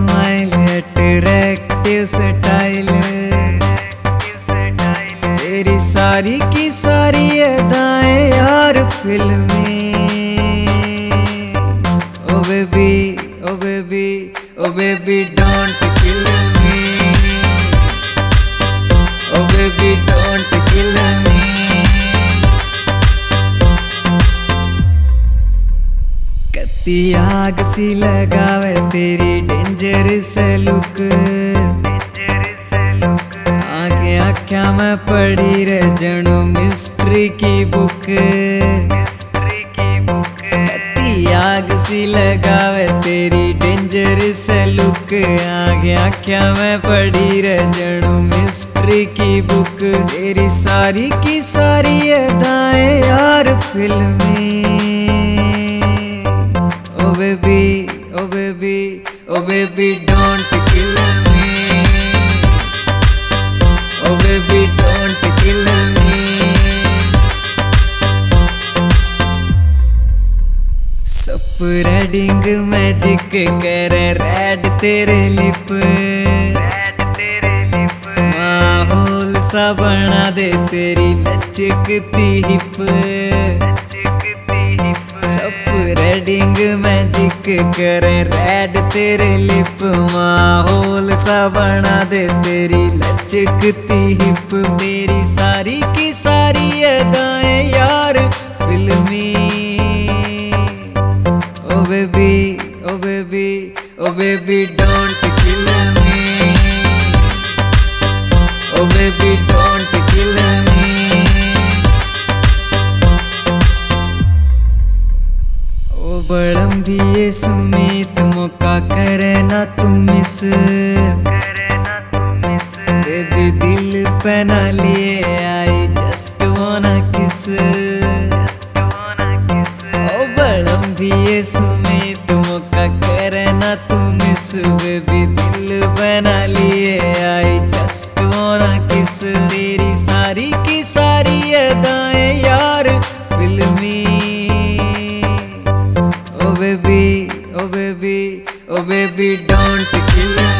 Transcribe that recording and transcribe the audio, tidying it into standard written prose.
Smile attractive style, तेरी सारी की सारी अदाएं यार फिल्मी। Oh baby oh baby oh baby don't kill me, oh baby don't kill me. कत्ती आग सी लगावे तेरी डेंजरस लुक, आगे आख्या में पड़ी रह जणू मिस्ट्री की बुक। कत्ती आग सी लगावे तेरी डेंजरस लुक, आगे आख्या में पड़ी रह जणू मिस्ट्री की बुक। तेरी सारी की सारी अदाएं यार फिल्मी। Oh baby oh baby oh baby don't kill me, oh baby don't kill me. Spreading magic करे रेड तेरे लिप, माहौल सा बना दे तेरी लचकती हिप। स्प्रेडिंग मैजिक करे रेड तेरे लिप, माहौल सा बना दे तेरी लचकती हिप। मेरी सारी की सारी अदाएं यार फिल्मी। Oh baby oh baby oh baby don't kill me, oh baby don't kill me. ओ बड़म भी ये सुमित मौका करे ना तू मिस, बेबी दिल पे ना लिए आई जस्ट वाना किस। ओ बड़म भी ये सुमित मौका करे ना तू मिस, बेबी दिल पे ना लिए आई जस्ट वाना किस। तेरी सारी की सारी अदाएं यार फिल्मी। Oh baby oh baby oh baby don't kill